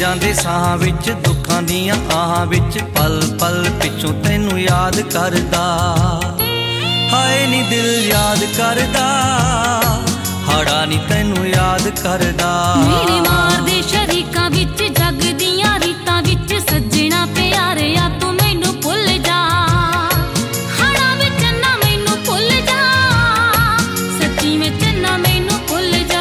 ਜਾਂਦੇ ਸਾਹਾਂ ਵਿੱਚ ਦੁੱਖਾਂ ਦੀਆਂ ਆਹਾਂ ਵਿੱਚ ਪਲ ਪਲ ਪਿੱਛੋਂ ਤੈਨੂੰ ਯਾਦ ਕਰਦਾ। ਹਾਏ ਨੀ ਦਿਲ ਯਾਦ ਕਰਦਾ, ਹਾੜਾ ਨੀ ਤੈਨੂੰ ਯਾਦ ਕਰਦਾ। ਮੇਰੇ ਮਾਰਦੇ ਸ਼ਰੀਕਾਂ ਵਿੱਚ ਜੱਗ ਦੀਆਂ ਰੀਤਾਂ ਵਿੱਚ ਸੱਜਣਾ ਪਿਆਰਿਆ ਤੂੰ ਮੈਨੂੰ ਭੁੱਲ ਜਾ। ਹਾੜਾ ਵਿੱਚ ਨਾ ਮੈਨੂੰ ਭੁੱਲ ਜਾ, ਸੱਚੀ ਵਿੱਚ ਨਾ ਮੈਨੂੰ ਭੁੱਲ ਜਾ।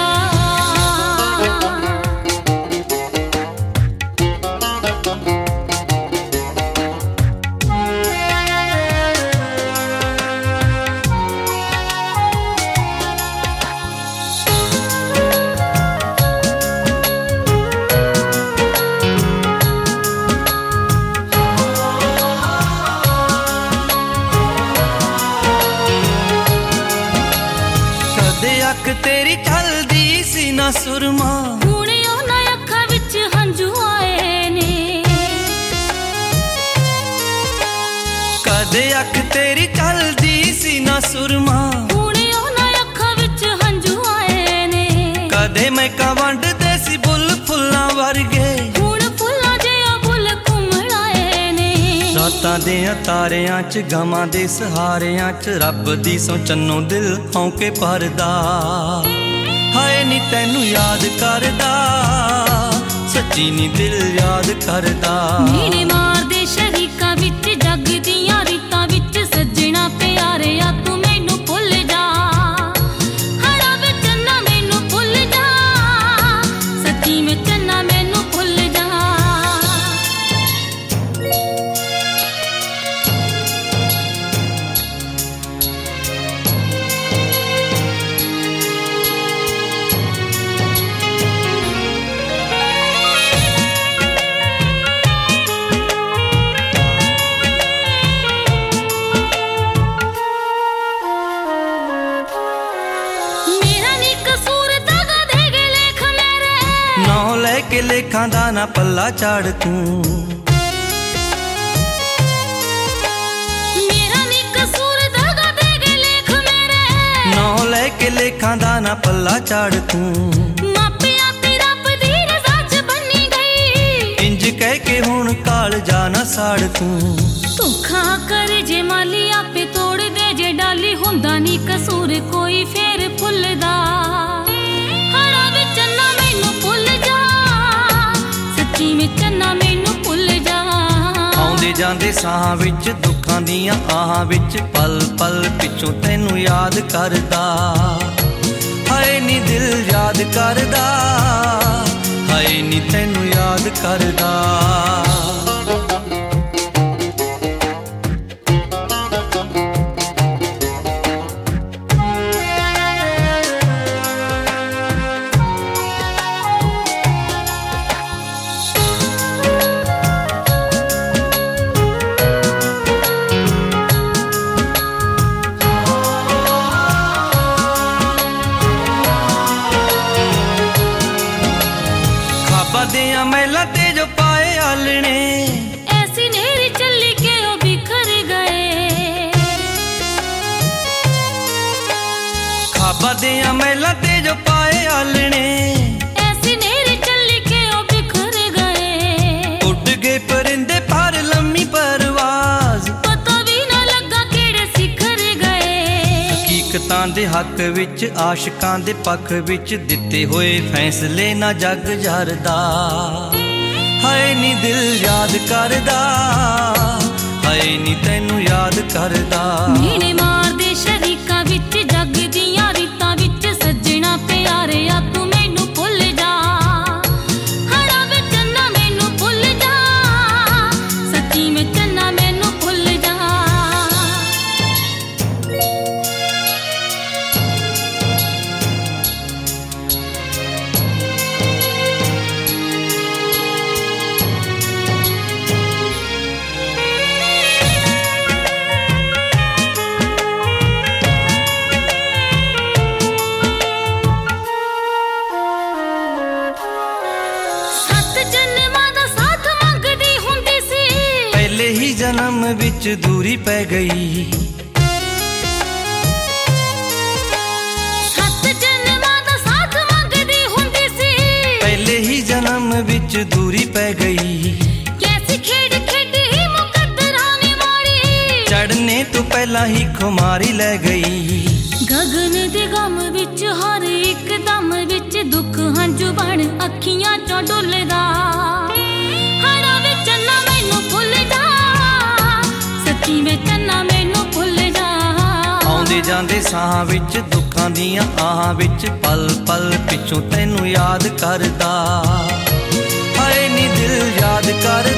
ਅੱਖ ਤੇਰੀ ਚੱਲਦੀ ਸੀ ਨਾ ਸੁਰਮਾ, ਹੁਣ ਉਹਨਾਂ ਅੱਖਾਂ ਵਿੱਚ ਹੰਝੂ ਆਏ ਨੇ। ਕਦੇ ਅੱਖ ਤੇਰੀ ਚੱਲਦੀ ਸੀ ਨਾ ਸੁਰਮਾ, ਹੁਣ ਉਹਨਾਂ ਅੱਖਾਂ ਵਿੱਚ ਹੰਝੂ ਆਏ ਨੇ। ਕਦੇ ਮਹਿਕਾਂ ਵੰਡਦੇ ਸੀ ਬੁੱਲ ਫੁੱਲਾਂ ਵਰਗੇ, ਹੁਣ ਫੁੱਲਾਂ ਜਿਹਾ ਬੁੱਲ ਘੁੰਮਣ ਆਏ ਨੇ। ਰਾਤਾਂ ਦੇ ਤਾਰਿਆਂ 'ਚ ਗਮਾਂ ਦੇ ਸਹਾਰਿਆਂ 'ਚ ਰੱਬ ਦੀ ਸੌਂ ਚੰਨੋਂ ਦਿਲ ਹੌਂਕੇ ਭਰਦਾ। ਹਾਏ ਨੀ ਤੈਨੂੰ ਯਾਦ ਕਰਦਾ, ਸੱਚੀ ਨੀ ਦਿਲ ਯਾਦ ਕਰਦਾ। ਮੇਰੇ ਮਾਰਦੇ ਸ਼ਰੀਕਾਂ ਵਿੱਚ ਜੱਗ ਦੀਆਂ ਰੀਤਾਂ ਵਿੱਚ ਸੱਜਣਾ ਪਿਆਰਿਆ ਤੂੰ ਮੈਨੂੰ ਭੁੱਲ ਜਾ। ਹਾੜਾ ਵਿੱਚ ਨਾ ਮੈਨੂੰ ਭੁੱਲ ਜਾ, ਸੱਚੀ ਵਿੱਚ ਨਾ ਮੈਨੂੰ ਭੁੱਲ ਜਾ। ਕੇ ਲੇਖਾਂ ਦਾ ਨਾ ਪੱਲਾ ਝਾੜ ਤੂੰ, ਮੇਰਾ ਨੀ ਕਸੂਰ ਦਗਾ ਦੇ ਗਏ ਲੇਖ ਮੇਰੇ। ਨੌ ਲੈ ਕੇ ਲੇਖਾਂ ਦਾ ਨਾ ਪੱਲਾ ਝਾੜ ਤੂੰ, ਮਾਪਿਆਂ ਤੇ ਰੱਬ ਦੀ ਰਜ਼ਾ 'ਚ ਬੰਨੀ ਗਈ। ਇੰਜ ਕਹਿ ਕੇ ਹੁਣ ਕਾਲਜਾ ਨਾ ਸਾੜ ਤੂੰ। ਧੋਖਾ ਕਰ ਜੇ ਮਾਲੀ ਆਪੇ ਤੋੜ ਦੇ ਜੇ ਡਾਲੀ, ਹੁੰਦਾ ਨੀ ਕਸੂਰ ਕੋਈ ਫੇਰ ਭੁੱਲਦਾ। ਹਾੜਾ ਵਿੱਚ ਨਾ ਮੈਨੂੰ ਭੁੱਲ ਜਾ, ਸੱਚੀ ਵਿੱਚ ਨਾ ਮੈਨੂੰ ਭੁੱਲ ਜਾ। ਆਉਂਦੇ ਜਾਂਦੇ ਸਾਹਾਂ ਵਿੱਚ ਦੁੱਖਾਂ ਦੀਆਂ ਆਹਾਂ ਵਿੱਚ ਪਲ ਪਲ ਪਿੱਛੋਂ ਤੈਨੂੰ ਯਾਦ ਕਰਦਾ। ਹਾਏ ਨੀ ਦਿਲ ਯਾਦ ਕਰਦਾ, ਹਾਏ ਨੀ ਤੈਨੂੰ ਯਾਦ ਕਰਦਾ। ਦੀਆਂ ਮਹਿਲਾਂ ਤੇ ਜੋ ਪਾਏ ਆਲਣੇ, ਐਸੀ ਨੇਰੀ ਚੱਲੀ ਕਿ ਉਹ ਬਿਖਰ ਗਏ। ਖਾਬਾਂ ਦੀਆਂ ਮਹਿਲਾਂ ਤੇ ਜੋ ਪਾਏ ਆਲਣੇ, ਐਸੀ ਨੇਰੀ ਚੱਲੀ ਕਿ ਉਹ ਬਿਖਰ ਗਏ। ਉੱਡ ਗਏ ਪਰਿੰਦੇ ਪਰ ਲੰਮੀ ਪਰਵਾਜ਼, ਪਤਾ ਵੀ ਨਾ ਲੱਗਾ ਕਿਹੜੇ ਸਿਖਰ ਗਏ। ਹਕੀਕਤਾਂ ਦੇ ਹੱਕ ਵਿੱਚ ਆਸ਼ਿਕਾਂ ਦੇ ਪੱਖ ਵਿੱਚ ਦਿੱਤੇ ਹੋਏ ਫੈਸਲੇ ਨਾ ਜੱਗ ਜਰਦਾ। ਹਾਏ ਨੀ ਦਿਲ ਯਾਦ ਕਰਦਾ, ਹਾਏ ਨੀ ਤੈਨੂੰ ਯਾਦ ਕਰਦਾ। ਮੇਰੇ ਮਾਰਦੇ ਸ਼ਰੀਕਾਂ ਵਿੱਚ ਜੱਗ ਦੀਆਂ ਰੀਤਾਂ ਵਿੱਚ ਸੱਜਣਾ ਪਿਆਰਿਆ ਤੂੰ ਮੈਨੂੰ ਭੁੱਲ ਜਾ। ਹਾੜਾ ਵਿੱਚ ਨਾ ਮੈਨੂੰ ਭੁੱਲ ਜਾ, ਸੱਚੀ ਵਿੱਚ ਨਾ ਮੈਨੂੰ ਭੁੱਲ ਜਾ। ਹੀ ਜਨਮ ਵਿੱਚ ਦੂਰੀ ਪੈ ਗਈ। 7 ਜਨਮਾਂ ਦਾ ਸਾਥ ਮੰਗਦੀ ਹੁੰਦੀ ਸੀ। ਪਹਿਲੇ ਹੀ ਜਨਮ ਵਿੱਚ ਦੂਰੀ ਪੈ ਗਈ। ਕੈਸੀ ਖੇਡ ਖੇਡੀ ਮੁਕੱਦਰਾਂ ਨੇ ਮਾਰੀ, ਚੜ੍ਹਨੇ ਤੋਂ ਪਹਿਲਾਂ ਹੀ ਖੁਮਾਰੀ ਲੈ ਗਈ। ਗਗਨ ਦੇ ਗਮ ਵਿੱਚ ਹਰ ਇੱਕ ਦਮ ਵਿੱਚ ਦੁੱਖ ਹੰਝੂ ਬਣ ਅੱਖੀਆਂ ਚੋਂ ਡੁੱਲਦਾ। ਹੜਾ ਵਿੱਚ ਨਾ ਮੈਨੂੰ ਭੁੱਲ ਜਾ, ਸੱਚੀ ਵਿੱਚ ਨਾ ਮੈਨੂੰ ਭੁੱਲ ਜਾ। ਆਉਂਦੇ ਜਾਂਦੇ ਸਾਹਾਂ ਵਿੱਚ ਦੁੱਖਾਂ ਦੀਆਂ ਆਹਾਂ ਵਿੱਚ ਪਲ ਪਲ ਪਿੱਛੋਂ ਤੈਨੂੰ ਯਾਦ ਕਰਦਾ। ਹਾਏ ਨੀ ਦਿਲ ਯਾਦ ਕਰ